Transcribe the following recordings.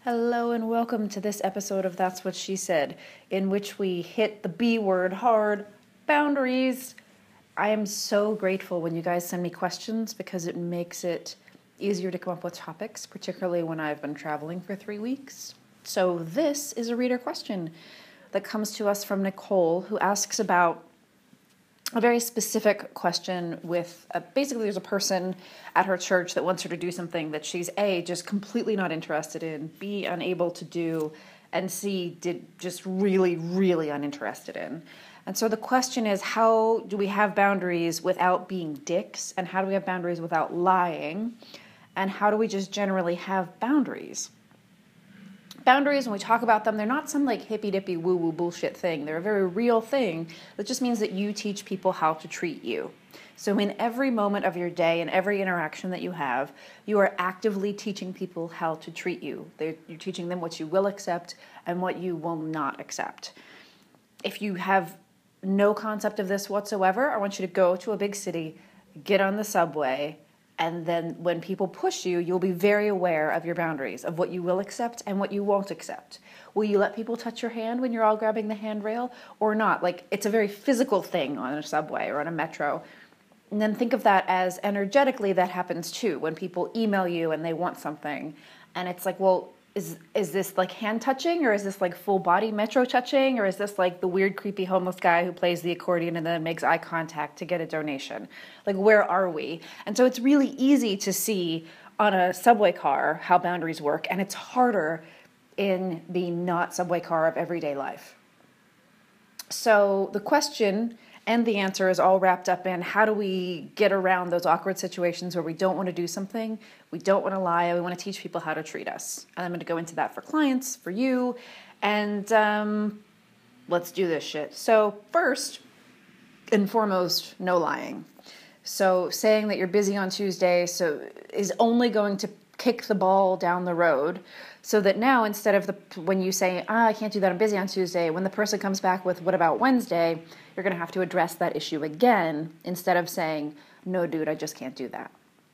Hello and welcome to this episode of That's What She Said, in which we hit the B word hard, boundaries. I am so grateful when you guys send me questions because it makes it easier to come up with topics, particularly when I've been traveling for 3 weeks. So this is a reader question that comes to us from Nicole, who asks about a very specific question with basically there's a person at her church that wants her to do something that she's A, just completely not interested in, B, unable to do, and C, just really, really uninterested in. And so the question is, how do we have boundaries without being dicks? And how do we have boundaries without lying? And how do we just generally have boundaries? Boundaries, when we talk about them, they're not some like hippy-dippy woo-woo bullshit thing. They're a very real thing that just means that you teach people how to treat you. So in every moment of your day and every interaction that you have, you are actively teaching people how to treat you. You're teaching them what you will accept and what you will not accept. If you have no concept of this whatsoever, I want you to go to a big city, get on the subway, and then when people push you, you'll be very aware of your boundaries, of what you will accept and what you won't accept. Will you let people touch your hand when you're all grabbing the handrail or not? Like, it's a very physical thing on a subway or on a metro. And then think of that as energetically that happens too. When people email you and they want something, and it's like, well, is this like hand touching, or is this like full body metro touching, or is this like the weird creepy homeless guy who plays the accordion and then makes eye contact to get a donation? Like, where are we? And so it's really easy to see on a subway car how boundaries work, and it's harder in the not subway car of everyday life. So the question and the answer is all wrapped up in how do we get around those awkward situations where we don't want to do something, we don't want to lie, we want to teach people how to treat us. And I'm going to go into that for clients, for you, and let's do this shit. So first and foremost, no lying. So saying that you're busy on Tuesday is only going to kick the ball down the road, so that now instead of when you say, I can't do that, I'm busy on Tuesday, when the person comes back with, what about Wednesday, you're going to have to address that issue again instead of saying, no, dude, I just can't do that.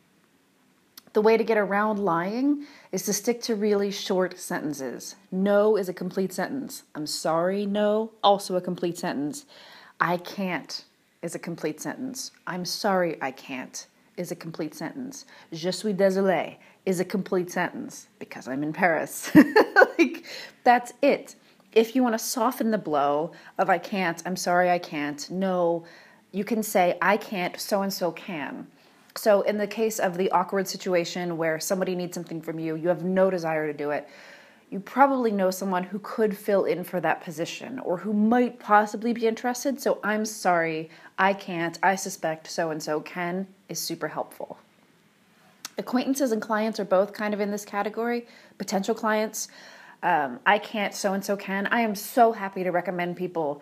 The way to get around lying is to stick to really short sentences. No is a complete sentence. I'm sorry, no, also a complete sentence. I can't is a complete sentence. I'm sorry, I can't is a complete sentence. Je suis désolé is a complete sentence because I'm in Paris. Like, that's it. If you want to soften the blow of I can't, I'm sorry, I can't, no, you can say I can't, so-and-so can. So in the case of the awkward situation where somebody needs something from you, you have no desire to do it, you probably know someone who could fill in for that position or who might possibly be interested. So I'm sorry, I can't, I suspect so-and-so can is super helpful. Acquaintances and clients are both kind of in this category. Potential clients, I can't, so-and-so can. I am so happy to recommend people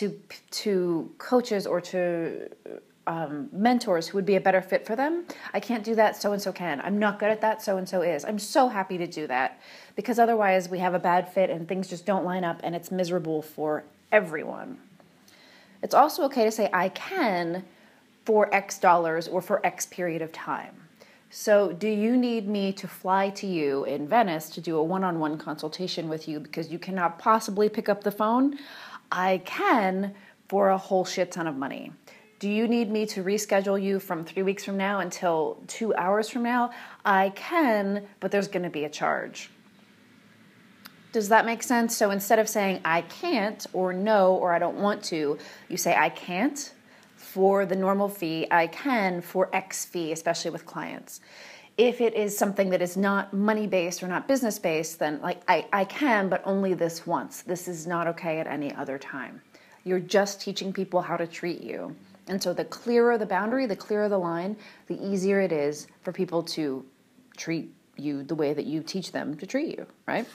to coaches or to mentors who would be a better fit for them. I can't do that, so-and-so can. I'm not good at that, so-and-so is. I'm so happy to do that because otherwise we have a bad fit and things just don't line up and it's miserable for everyone. It's also okay to say I can for X dollars or for X period of time. So do you need me to fly to you in Venice to do a one-on-one consultation with you because you cannot possibly pick up the phone? I can for a whole shit ton of money. Do you need me to reschedule you from 3 weeks from now until 2 hours from now? I can, but there's going to be a charge. Does that make sense? So instead of saying I can't or no or I don't want to, you say I can't for the normal fee, I can for X fee, especially with clients. If it is something that is not money-based or not business-based, then like I can, but only this once. This is not okay at any other time. You're just teaching people how to treat you. And so the clearer the boundary, the clearer the line, the easier it is for people to treat you the way that you teach them to treat you, right?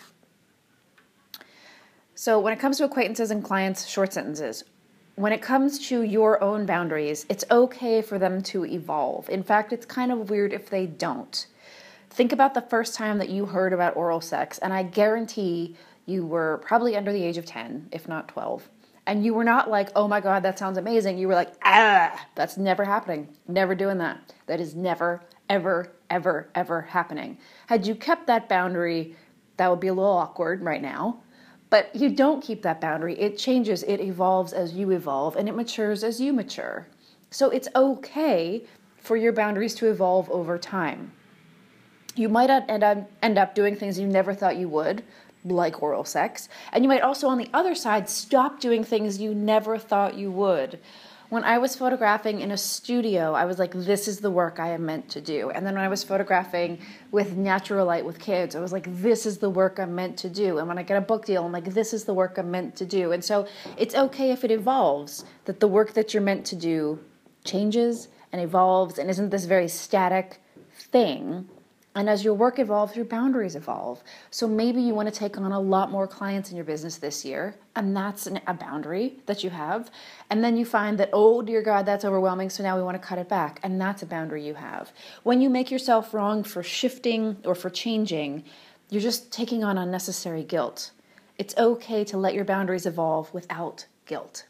So when it comes to acquaintances and clients, short sentences. When it comes to your own boundaries, it's okay for them to evolve. In fact, it's kind of weird if they don't. Think about the first time that you heard about oral sex, and I guarantee you were probably under the age of 10, if not 12. And you were not like, oh my God, that sounds amazing. You were like, that's never happening. Never doing that. That is never, ever, ever, ever happening. Had you kept that boundary That would be a little awkward right now. But you don't keep that boundary. It changes, it evolves as you evolve, and it matures as you mature. So it's okay for your boundaries to evolve over time. You might end up doing things you never thought you would, like oral sex. And you might also, on the other side, stop doing things you never thought you would. When I was photographing in a studio, I was like, this is the work I am meant to do. And then when I was photographing with natural light with kids, I was like, this is the work I'm meant to do. And when I get a book deal, I'm like, this is the work I'm meant to do. And so it's okay if it evolves, that the work that you're meant to do changes and evolves and isn't this very static thing. And as your work evolves, your boundaries evolve. So maybe you want to take on a lot more clients in your business this year, and that's a boundary that you have. And then you find that, oh dear God, that's overwhelming, so now we want to cut it back, and that's a boundary you have. When you make yourself wrong for shifting or for changing, you're just taking on unnecessary guilt. It's okay to let your boundaries evolve without guilt.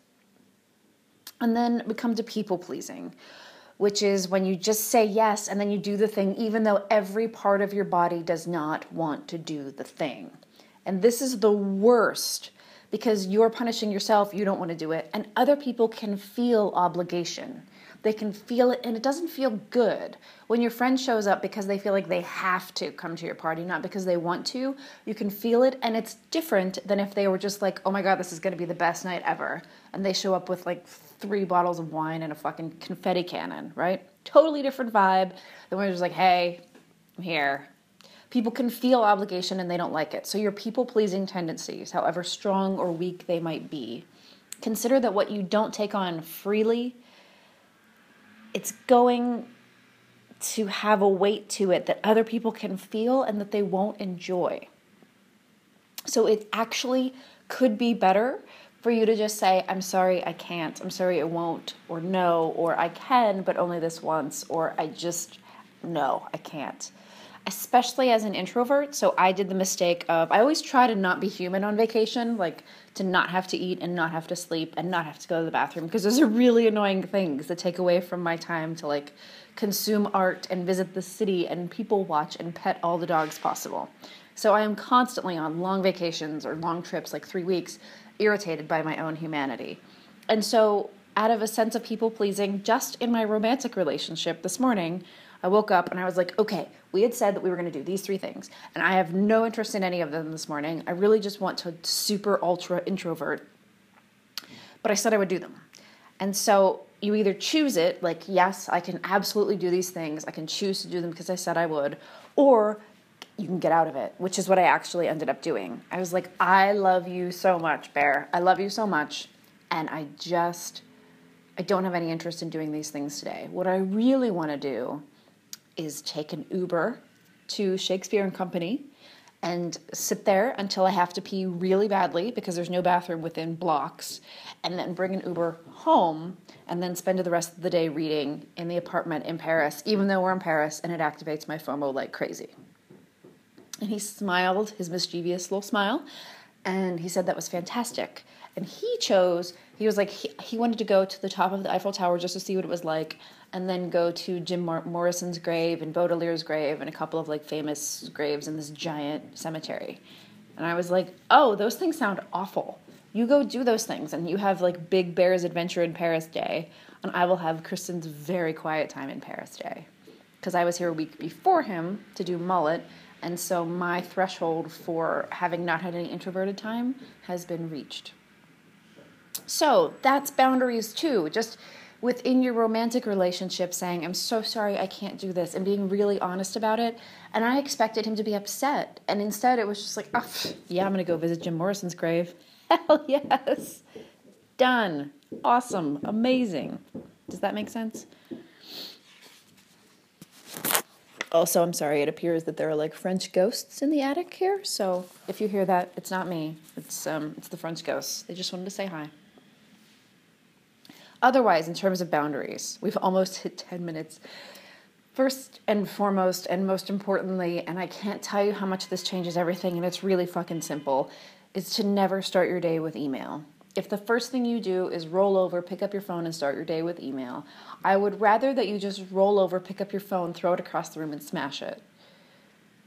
And then we come to people pleasing, which is when you just say yes and then you do the thing even though every part of your body does not want to do the thing. And this is the worst because you're punishing yourself, you don't want to do it, and other people can feel obligation. They can feel it, and it doesn't feel good. When your friend shows up because they feel like they have to come to your party, not because they want to, you can feel it, and it's different than if they were just like, oh my God, this is going to be the best night ever, and they show up with like 3 bottles of wine and a fucking confetti cannon, right? Totally different vibe than when you're just like, hey, I'm here. People can feel obligation and they don't like it. So your people-pleasing tendencies, however strong or weak they might be, consider that what you don't take on freely, it's going to have a weight to it that other people can feel and that they won't enjoy. So it actually could be better for you to just say, I'm sorry, I can't. I'm sorry, I won't. Or no, or I can, but only this once. Or no, I can't. Especially as an introvert. So I did the mistake of, I always try to not be human on vacation, like to not have to eat and not have to sleep and not have to go to the bathroom, because those are really annoying things that take away from my time to like consume art and visit the city and people watch and pet all the dogs possible. So I am constantly on long vacations or long trips, like 3 weeks, irritated by my own humanity. And so out of a sense of people pleasing, just in my romantic relationship this morning, I woke up and I was like, okay, we had said that we were going to do these 3 things, and I have no interest in any of them this morning. I really just want to super ultra introvert, but I said I would do them. And so you either choose it, like, yes, I can absolutely do these things. I can choose to do them because I said I would, or you can get out of it, which is what I actually ended up doing. I was like, I love you so much, Bear. I love you so much, and I don't have any interest in doing these things today. What I really want to do is take an Uber to Shakespeare and Company and sit there until I have to pee really badly because there's no bathroom within blocks, and then bring an Uber home and then spend the rest of the day reading in the apartment in Paris, even though we're in Paris and it activates my FOMO like crazy. And he smiled, his mischievous little smile, and he said that was fantastic. And he was like, he wanted to go to the top of the Eiffel Tower just to see what it was like, and then go to Jim Morrison's grave and Baudelaire's grave and a couple of like famous graves in this giant cemetery. And I was like, oh, those things sound awful. You go do those things, and you have like Big Bear's Adventure in Paris Day, and I will have Kristen's very quiet time in Paris Day. Because I was here a week before him to do Mullet, and so my threshold for having not had any introverted time has been reached. So that's boundaries too. Just within your romantic relationship saying, I'm so sorry, I can't do this, and being really honest about it. And I expected him to be upset. And instead it was just like, oh, yeah, I'm going to go visit Jim Morrison's grave. Hell yes. Done. Awesome. Amazing. Does that make sense? Also, I'm sorry, it appears that there are like French ghosts in the attic here. So if you hear that, it's not me. It's the French ghosts. They just wanted to say hi. Otherwise, in terms of boundaries, we've almost hit 10 minutes. First and foremost, and most importantly, and I can't tell you how much this changes everything, and it's really fucking simple, is to never start your day with email. If the first thing you do is roll over, pick up your phone, and start your day with email, I would rather that you just roll over, pick up your phone, throw it across the room, and smash it.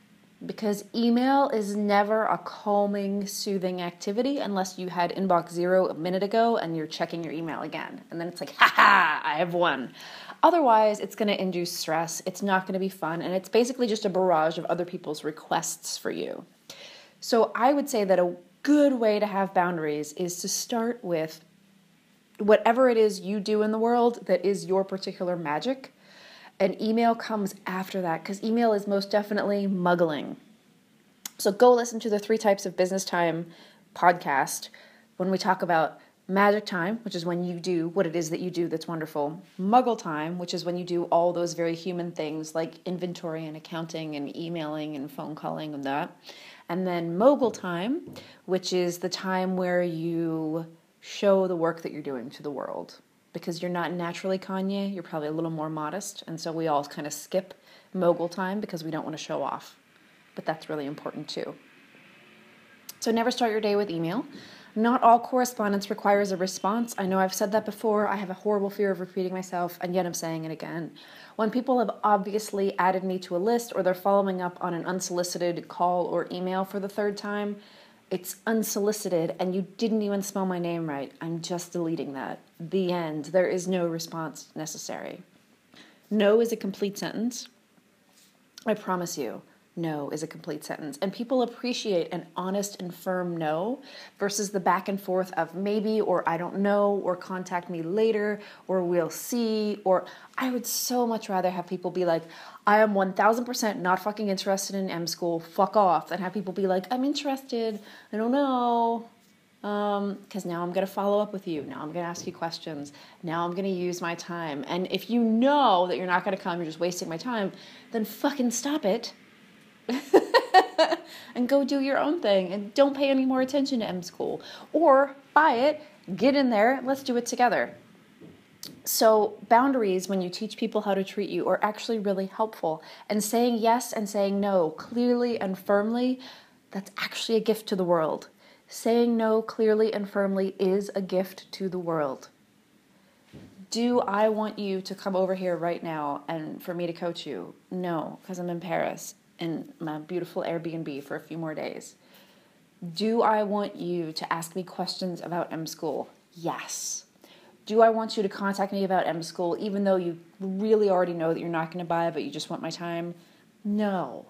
because email is never a calming, soothing activity unless you had inbox 0 a minute ago and you're checking your email again. And then it's like, I have won. Otherwise, it's going to induce stress. It's not going to be fun. And it's basically just a barrage of other people's requests for you. So I would say that a good way to have boundaries is to start with whatever it is you do in the world that is your particular magic. And email comes after that, because email is most definitely muggling. So go listen to the 3 Types of Business Time podcast when we talk about magic time, which is when you do what it is that you do that's wonderful. Muggle time, which is when you do all those very human things like inventory and accounting and emailing and phone calling and that. And then mogul time, which is the time where you show the work that you're doing to the world. Because you're not naturally Kanye, you're probably a little more modest, and so we all kind of skip mogul time because we don't want to show off. But that's really important too. So never start your day with email. Not all correspondence requires a response. I know I've said that before. I have a horrible fear of repeating myself, and yet I'm saying it again. When people have obviously added me to a list or they're following up on an unsolicited call or email for the 3rd time, it's unsolicited and you didn't even spell my name right. I'm just deleting that. The end. There is no response necessary. No is a complete sentence. I promise you, no is a complete sentence. And people appreciate an honest and firm no versus the back and forth of maybe or I don't know or contact me later or we'll see. Or I would so much rather have people be like, I am 1000% not fucking interested in M School, fuck off, than have people be like, I'm interested, I don't know, because now I'm going to follow up with you, now I'm going to ask you questions, now I'm going to use my time. And if you know that you're not going to come, you're just wasting my time, then fucking stop it and go do your own thing and don't pay any more attention to M School. Or buy it, get in there, let's do it together. So boundaries, when you teach people how to treat you, are actually really helpful. And saying yes and saying no clearly and firmly, that's actually a gift to the world. Saying no clearly and firmly is a gift to the world. Do I want you to come over here right now and for me to coach you? No, because I'm in Paris in my beautiful Airbnb for a few more days. Do I want you to ask me questions about M School? Yes. Do I want you to contact me about M School even though you really already know that you're not going to buy it, but you just want my time? No.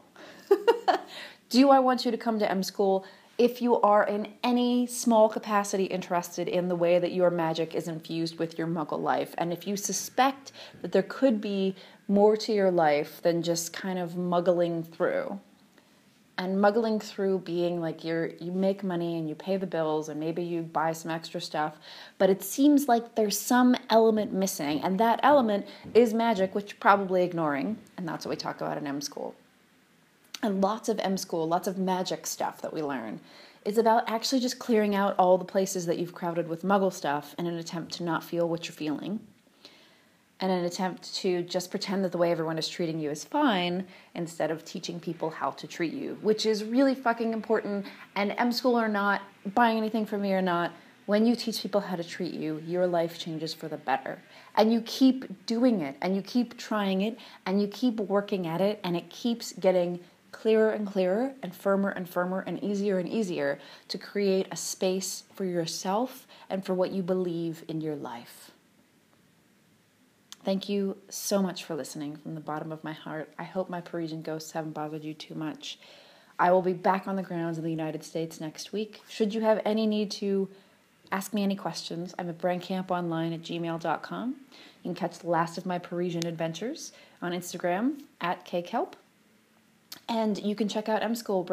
Do I want you to come to M School if you are in any small capacity interested in the way that your magic is infused with your muggle life? And if you suspect that there could be more to your life than just kind of muggling through. And muggling through being like you make money and you pay the bills and maybe you buy some extra stuff, but it seems like there's some element missing, and that element is magic, which you're probably ignoring, and that's what we talk about in M School. And lots of M School, lots of magic stuff that we learn is about actually just clearing out all the places that you've crowded with muggle stuff in an attempt to not feel what you're feeling, and an attempt to just pretend that the way everyone is treating you is fine instead of teaching people how to treat you, which is really fucking important. And M School or not, buying anything from me or not, when you teach people how to treat you, your life changes for the better. And you keep doing it, and you keep trying it, and you keep working at it, and it keeps getting clearer and clearer and firmer and easier to create a space for yourself and for what you believe in your life. Thank you so much for listening from the bottom of my heart. I hope my Parisian ghosts haven't bothered you too much. I will be back on the grounds in the United States next week. Should you have any need to ask me any questions, I'm at braincamponline@gmail.com. You can catch the last of my Parisian adventures on Instagram at kkelp. And you can check out M School,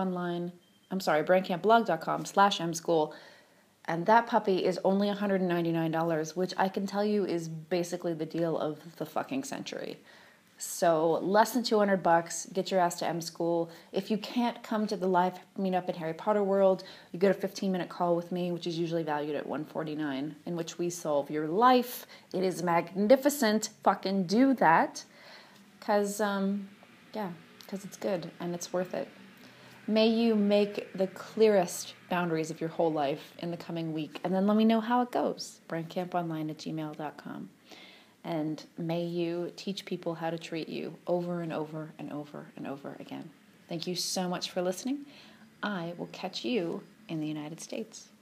braincamplog.com/mschool. And that puppy is only $199, which I can tell you is basically the deal of the fucking century. So less than $200, get your ass to M School. If you can't come to the live meetup in Harry Potter World, you get a 15-minute call with me, which is usually valued at $149, in which we solve your life. It is magnificent. Fucking do that. Because it's good and it's worth it. May you make the clearest boundaries of your whole life in the coming week. And then let me know how it goes. braincamponline@gmail.com. And may you teach people how to treat you over and over and over and over again. Thank you so much for listening. I will catch you in the United States.